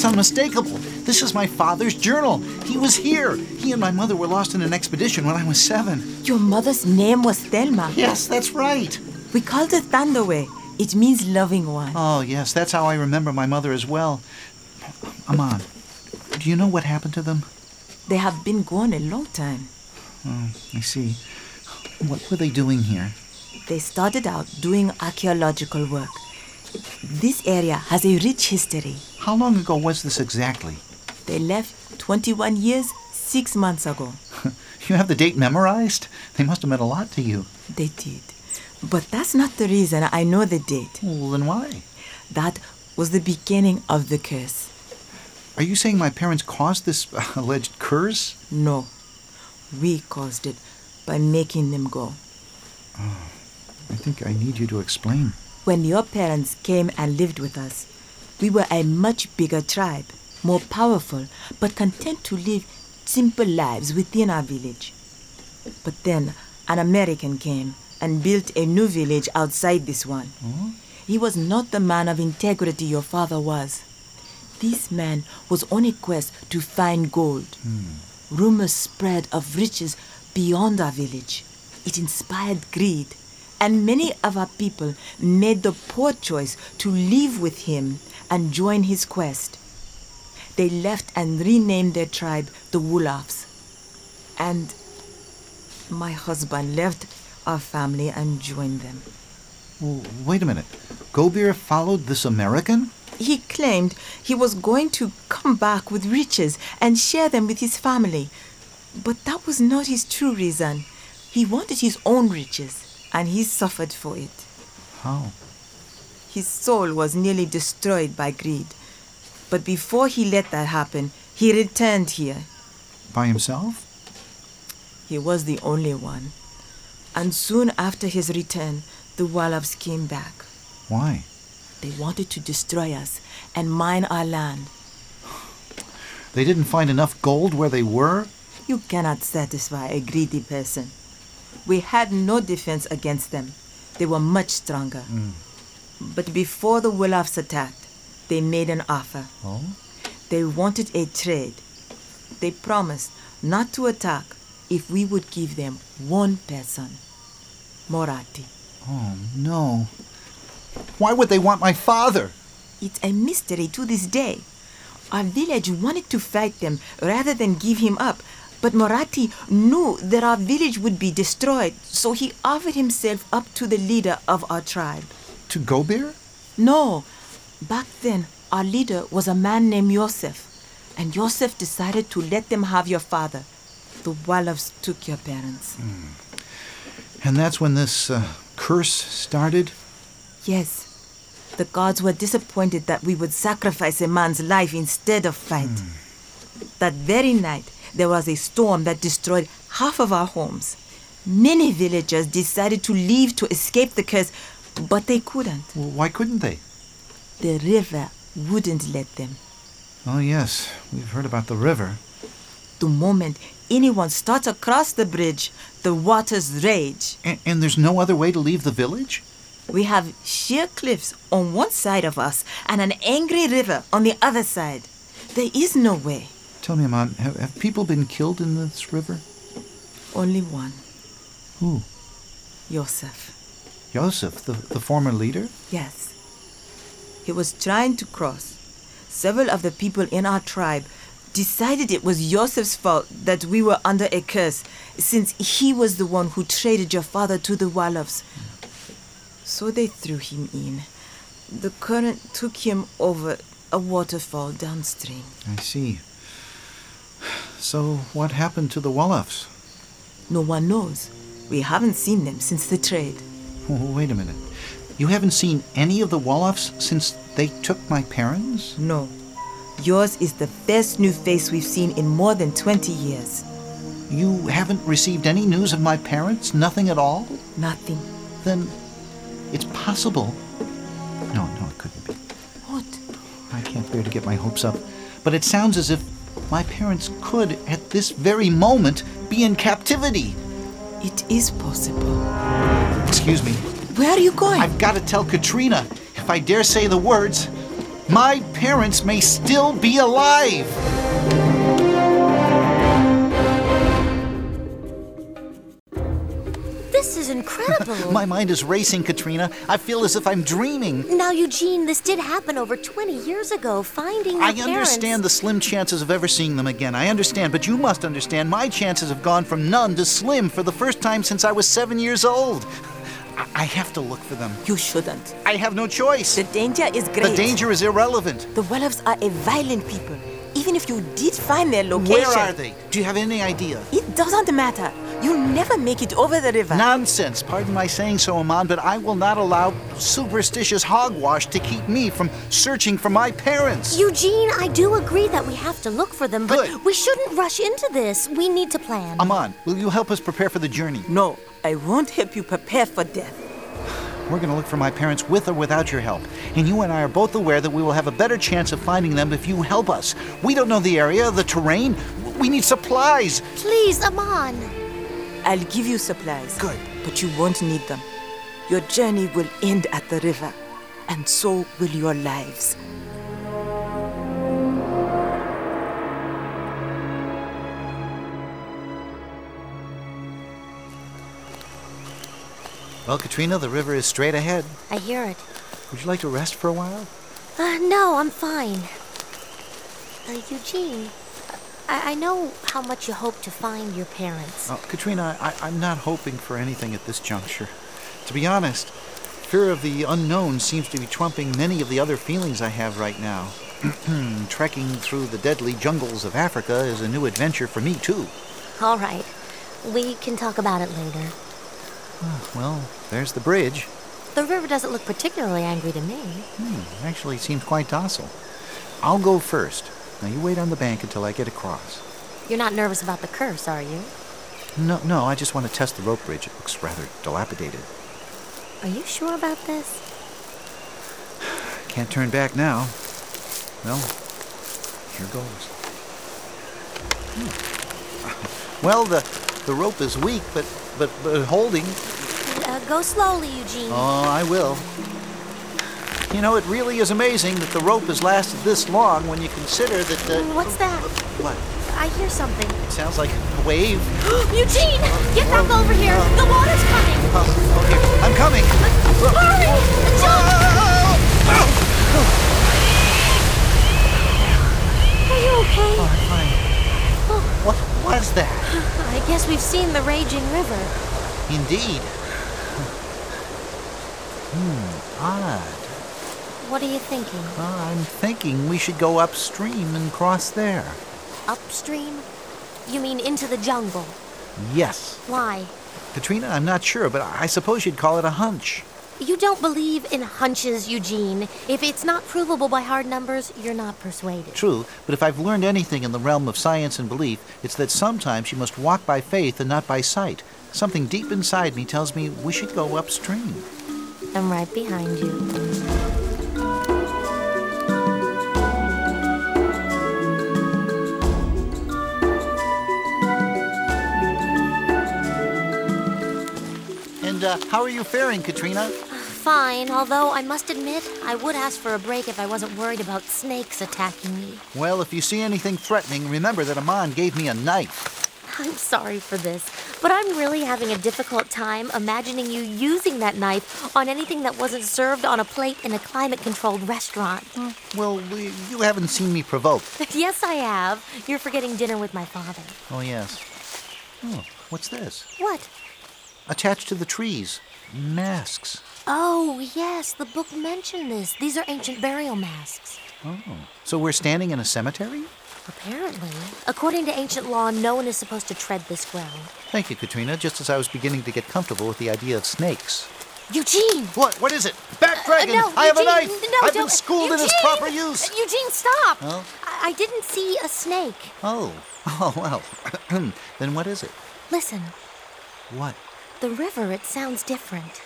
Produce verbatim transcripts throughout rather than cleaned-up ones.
unmistakable. This is my father's journal. He was here. He and my mother were lost in an expedition when I was seven. Your mother's name was Thelma. Yes, that's right. We called her Thunderway. It means loving one. Oh, yes, that's how I remember my mother as well. Aman, do you know what happened to them? They have been gone a long time. Oh, I see. What were they doing here? They started out doing archaeological work. This area has a rich history. How long ago was this exactly? They left twenty-one years, six months ago. You have the date memorized? They must have meant a lot to you. They did. But that's not the reason I know the date. Well, then why? That was the beginning of the curse. Are you saying my parents caused this uh, alleged curse? No. We caused it by making them go. Oh, I think I need you to explain. When your parents came and lived with us, we were a much bigger tribe, more powerful, but content to live simple lives within our village. But then an American came and built a new village outside this one. Huh? He was not the man of integrity your father was. This man was on a quest to find gold. Hmm. Rumors spread of riches beyond our village. It inspired greed, and many of our people made the poor choice to live with him and join his quest. They left and renamed their tribe the Wolofs. And my husband left our family and joined them. Well, wait a minute. Gobir followed this American? He claimed he was going to come back with riches and share them with his family. But that was not his true reason. He wanted his own riches, and he suffered for it. How? His soul was nearly destroyed by greed. But before he let that happen, he returned here. By himself? He was the only one. And soon after his return, the Wolofs came back. Why? They wanted to destroy us and mine our land. They didn't find enough gold where they were? You cannot satisfy a greedy person. We had no defense against them. They were much stronger. Mm. But before the Wolofs attacked, they made an offer. Oh? They wanted a trade. They promised not to attack if we would give them one person. Moratti. Oh, no. Why would they want my father? It's a mystery to this day. Our village wanted to fight them rather than give him up, but Moratti knew that our village would be destroyed, so he offered himself up to the leader of our tribe. To Gobir? No. Back then, our leader was a man named Yosef, and Yosef decided to let them have your father. The Wolofs took your parents. Mm. And that's when this uh, curse started? Yes. The gods were disappointed that we would sacrifice a man's life instead of fight. Mm. That very night, there was a storm that destroyed half of our homes. Many villagers decided to leave to escape the curse, but they couldn't. Well, why couldn't they? The river wouldn't let them. Oh, yes. We've heard about the river. The moment anyone starts across the bridge, the waters rage. And, and there's no other way to leave the village? We have sheer cliffs on one side of us and an angry river on the other side. There is no way. Tell me, Aman, have, have people been killed in this river? Only one. Who? Yosef. Yosef, the, the former leader? Yes. He was trying to cross. Several of the people in our tribe decided it was Yosef's fault that we were under a curse, since he was the one who traded your father to the Wolofs. So they threw him in. The current took him over a waterfall downstream. I see. So what happened to the Wolofs? No one knows. We haven't seen them since the trade. Oh, wait a minute. You haven't seen any of the Wolofs since they took my parents? No. Yours is the first new face we've seen in more than twenty years. You haven't received any news of my parents? Nothing at all? Nothing. Then it's possible. No, no, it couldn't be. What? I can't bear to get my hopes up. But it sounds as if my parents could, at this very moment, be in captivity. It is possible. Excuse me. Where are you going? I've got to tell Katrina. If I dare say the words, My parents may still be alive! This is incredible. My mind is racing, Katrina. I feel as if I'm dreaming. Now, Eugene, this did happen over twenty years ago. Finding your I parents... understand the slim chances of ever seeing them again. I understand, but you must understand my chances have gone from none to slim for the first time since I was seven years old. I, I have to look for them. You shouldn't. I have no choice. The danger is great. The danger is irrelevant. The Wellows are a violent people. Even if you did find their location... Where are they? Do you have any idea? It doesn't matter. You'll never make it over the river. Nonsense. Pardon my saying so, Aman, but I will not allow superstitious hogwash to keep me from searching for my parents. Eugene, I do agree that we have to look for them, but Good. we shouldn't rush into this. We need to plan. Aman, will you help us prepare for the journey? No, I won't help you prepare for death. We're going to look for my parents with or without your help. And you and I are both aware that we will have a better chance of finding them if you help us. We don't know the area, the terrain. We need supplies. Please, Aman. I'll give you supplies. Good. But you won't need them. Your journey will end at the river, and so will your lives. Well, Katrina, the river is straight ahead. I hear it. Would you like to rest for a while? Uh, no, I'm fine. Uh, Eugene, I-, I know how much you hope to find your parents. Oh, Katrina, I- I'm not hoping for anything at this juncture. To be honest, fear of the unknown seems to be trumping many of the other feelings I have right now. Trekking through the deadly jungles of Africa is a new adventure for me, too. All right. We can talk about it later. Well, there's the bridge. The river doesn't look particularly angry to me. Hmm, actually, it seems quite docile. I'll go first. Now, you wait on the bank until I get across. You're not nervous about the curse, are you? No, no, I just want to test the rope bridge. It looks rather dilapidated. Are you sure about this? Can't turn back now. Well, here goes. Hmm. Well, the the rope is weak, but but, but holding. Uh, go slowly, Eugene. Oh, I will. You know, it really is amazing that the rope has lasted this long when you consider that. Uh, What's that? What? I hear something. It sounds like a wave. Eugene, get back over here. The water's coming. Oh, okay, I'm coming. Hurry! Jump! Are you okay? Oh, I'm fine. What was that? I guess we've seen the raging river. Indeed. Hmm, odd. What are you thinking? Uh, I'm thinking we should go upstream and cross there. Upstream? You mean into the jungle? Yes. Why? Katrina, I'm not sure, but I suppose you'd call it a hunch. You don't believe in hunches, Eugene. If it's not provable by hard numbers, you're not persuaded. True, but if I've learned anything in the realm of science and belief, it's that sometimes you must walk by faith and not by sight. Something deep inside me tells me we should go upstream. I'm right behind you. And uh, how are you faring, Katrina? Fine, although I must admit, I would ask for a break if I wasn't worried about snakes attacking me. Well, if you see anything threatening, remember that Aman gave me a knife. I'm sorry for this, but I'm really having a difficult time imagining you using that knife on anything that wasn't served on a plate in a climate-controlled restaurant. Well, we- you haven't seen me provoked. Yes, I have. You're forgetting dinner with my father. Oh, yes. Oh, what's this? What? Attached to the trees. Masks. Oh, yes, the book mentioned this. These are ancient burial masks. Oh. So we're standing in a cemetery? Apparently. According to ancient law, no one is supposed to tread this ground. Thank you, Katrina, just as I was beginning to get comfortable with the idea of snakes. Eugene! What? What is it? Back, Dragon! Uh, no, I have a Eugene, knife! No, I've don't. been schooled Eugene! in its proper use! Eugene, stop! Oh? I, I didn't see a snake. Oh. Oh, well. Then what is it? Listen, What? the river, it sounds different.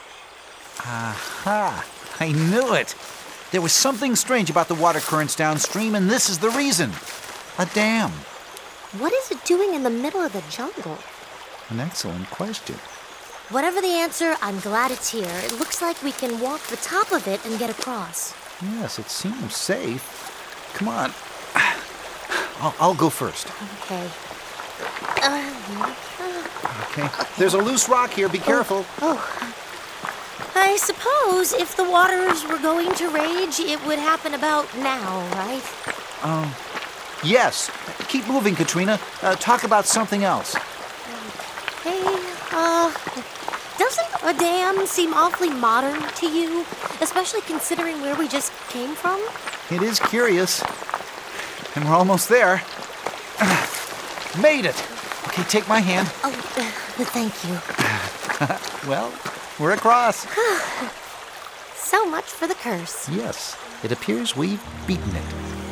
Aha! I knew it! There was something strange about the water currents downstream, and this is the reason. A dam. What is it doing in the middle of the jungle? An excellent question. Whatever the answer, I'm glad it's here. It looks like we can walk the top of it and get across. Yes, it seems safe. Come on. I'll, I'll go first. Okay. Uh, Okay. There's a loose rock here. Be careful. oh. I suppose if the waters were going to rage, it would happen about now, right? Um, yes. Keep moving, Katrina. Uh, talk about something else. Hey, uh, doesn't a dam seem awfully modern to you? Especially considering where we just came from? It is curious. And we're almost there. Made it. Okay, take my hand. Oh, uh, thank you. Well, we're across. So much for the curse. Yes, it appears we've beaten it.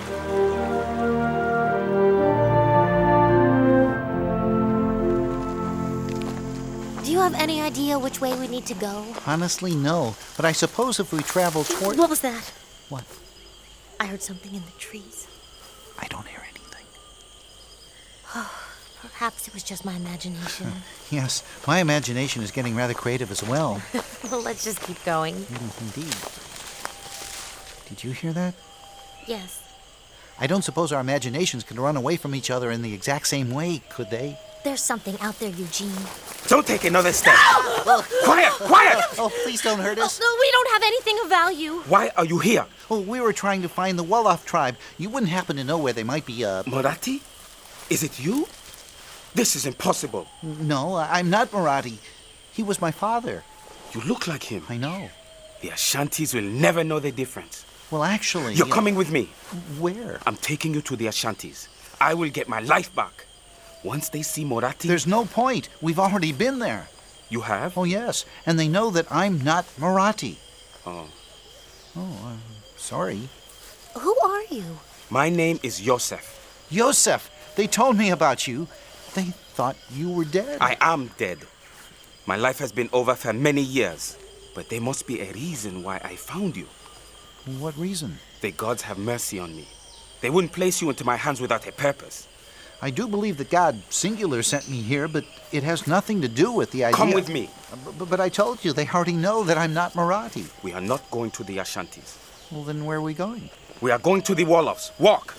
Do you have any idea which way we need to go? Honestly, no. But I suppose if we travel toward... What was that? What? I heard something in the trees. I don't hear anything. Perhaps it was just my imagination. Yes, my imagination is getting rather creative as well. Well, let's just keep going. Mm, Indeed. Did you hear that? Yes. I don't suppose our imaginations could run away from each other in the exact same way, could they? There's something out there, Eugene. Don't take another step. Quiet, quiet! Oh, please don't hurt us. No, we don't have anything of value. Why are you here? Oh, we were trying to find the Wolof tribe. You wouldn't happen to know where they might be, uh... Marathi? Is it you? This is impossible. No, I'm not Marathi. He was my father. You look like him. I know. The Ashantis will never know the difference. Well, actually... You're uh, coming with me. Where? I'm taking you to the Ashantis. I will get my life back. Once they see Marathi... There's no point. We've already been there. You have? Oh, yes. And they know that I'm not Marathi. Oh. Oh, I'm sorry. Who are you? My name is Yosef. Yosef, they told me about you. They thought you were dead. I am dead. My life has been over for many years. But there must be a reason why I found you. What reason? The gods have mercy on me. They wouldn't place you into my hands without a purpose. I do believe that God, singular, sent me here, but it has nothing to do with the idea... Come with me. But, but I told you, they already know that I'm not Marathi. We are not going to the Ashantis. Well, then where are we going? We are going to the Wolofs. Walk.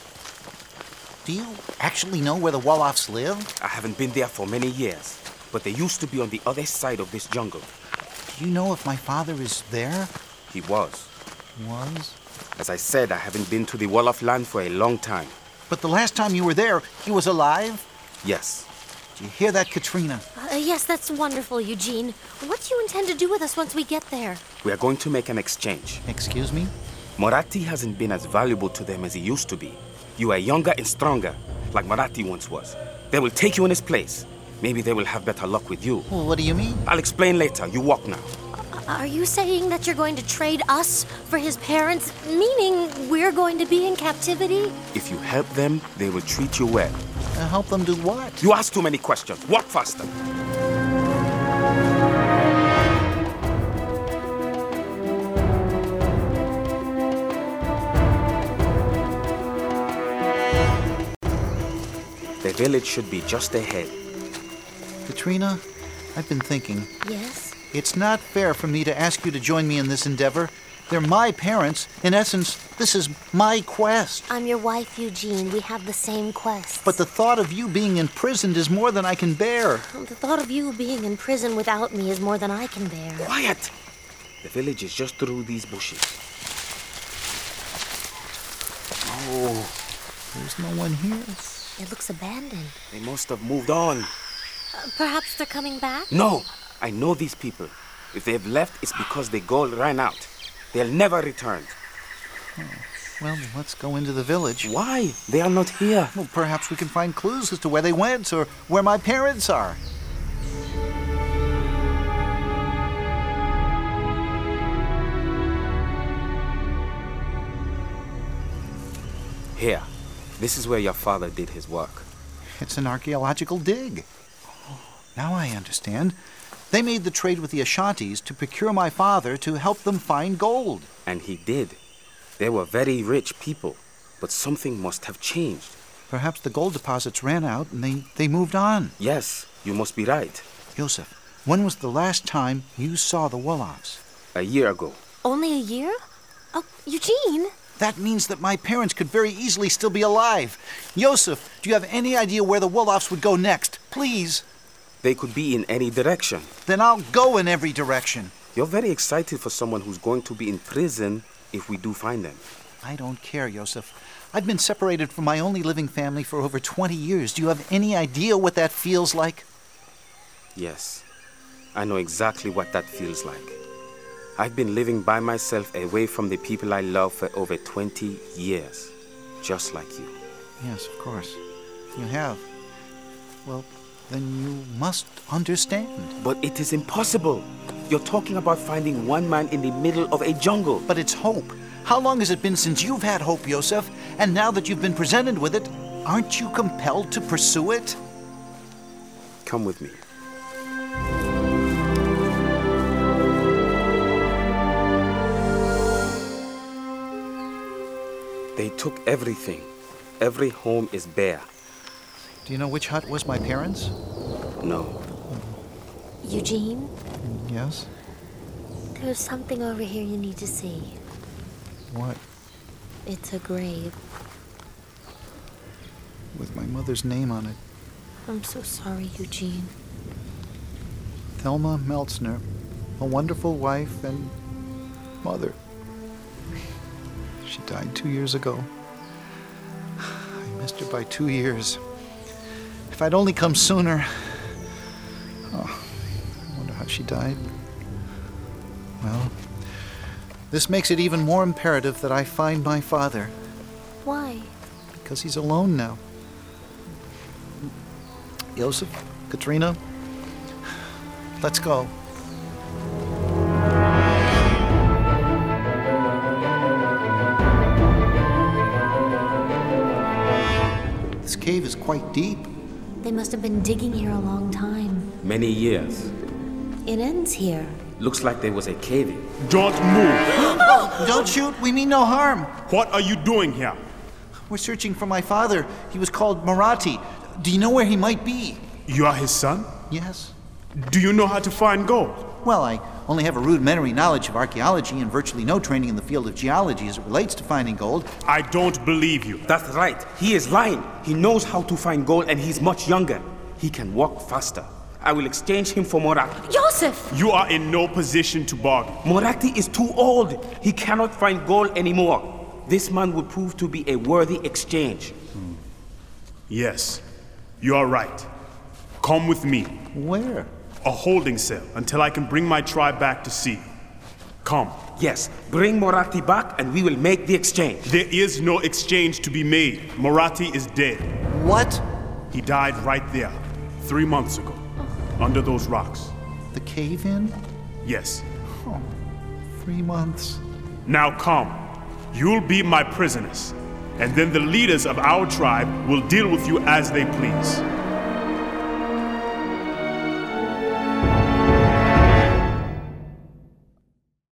Do you actually know where the Wolofs live? I haven't been there for many years, but they used to be on the other side of this jungle. Do you know if my father is there? He was. Was? As I said, I haven't been to the Wolof land for a long time. But the last time you were there, he was alive? Yes. Do you hear that, Katrina? Uh, yes, that's wonderful, Eugene. What do you intend to do with us once we get there? We are going to make an exchange. Excuse me? Marathi hasn't been as valuable to them as he used to be. You are younger and stronger, like Marathi once was. They will take you in his place. Maybe they will have better luck with you. Well, what do you mean? I'll explain later. You walk now. Are you saying that you're going to trade us for his parents, meaning we're going to be in captivity? If you help them, they will treat you well. Uh, help them do what? You ask too many questions. Walk faster. The village should be just ahead. Katrina, I've been thinking. Yes. It's not fair for me to ask you to join me in this endeavor. They're my parents. In essence, this is my quest. I'm your wife, Eugene. We have the same quest. But the thought of you being imprisoned is more than I can bear. The thought of you being in prison without me is more than I can bear. Quiet! The village is just through these bushes. Oh, there's no one here. It looks abandoned. They must have moved on. Uh, perhaps they're coming back? No! I know these people. If they've left, it's because the gold ran out. They'll never return. Oh, well, let's go into the village. Why? They are not here. Well, perhaps we can find clues as to where they went or where my parents are. Here. This is where your father did his work. It's an archaeological dig. Oh, now I understand. They made the trade with the Ashantis to procure my father to help them find gold. And he did. They were very rich people, but something must have changed. Perhaps the gold deposits ran out and they, they moved on. Yes, you must be right. Joseph, when was the last time you saw the Wolofs? A year ago. Only a year? Oh, Eugene! That means that my parents could very easily still be alive. Yosef, do you have any idea where the Wolofs would go next? Please. They could be in any direction. Then I'll go in every direction. You're very excited for someone who's going to be in prison if we do find them. I don't care, Yosef. I've been separated from my only living family for over twenty years. Do you have any idea what that feels like? Yes, I know exactly what that feels like. I've been living by myself away from the people I love for over twenty years, just like you. Yes, of course. You have. Well, then you must understand. But it is impossible. You're talking about finding one man in the middle of a jungle. But it's hope. How long has it been since you've had hope, Yosef? And now that you've been presented with it, aren't you compelled to pursue it? Come with me. They took everything. Every home is bare. Do you know which hut was my parents'? No. Eugene, Yes? there's something over here you need to see. What? It's a grave. With my mother's name on it. I'm so sorry, Eugene. Thelma Meltzner. A wonderful wife and mother. She died two years ago. I missed her by two years. If I'd only come sooner. Oh, I wonder how she died. Well, this makes it even more imperative that I find my father. Why? Because he's alone now. Yosef, Katrina, let's go. This cave is quite deep. They must have been digging here a long time. Many years. It ends here. Looks like there was a cave-in. Don't move! Don't shoot, we mean no harm. What are you doing here? We're searching for my father. He was called Marathi. Do you know where he might be? You are his son? Yes. Do you know how to find gold? Well, I only have a rudimentary knowledge of archaeology and virtually no training in the field of geology as it relates to finding gold. I don't believe you. That's right. He is lying. He knows how to find gold and he's much younger. He can walk faster. I will exchange him for Moratti. Joseph! You are in no position to bargain. Moratti is too old. He cannot find gold anymore. This man would prove to be a worthy exchange. Yes, you are right. Come with me. Where? A holding cell until I can bring my tribe back to see you. Come. Yes, bring Moratti back and we will make the exchange. There is no exchange to be made. Moratti is dead. What? He died right there, three months ago, under those rocks. The cave-in? Yes. Oh, three months. Now come. You'll be my prisoners, and then the leaders of our tribe will deal with you as they please.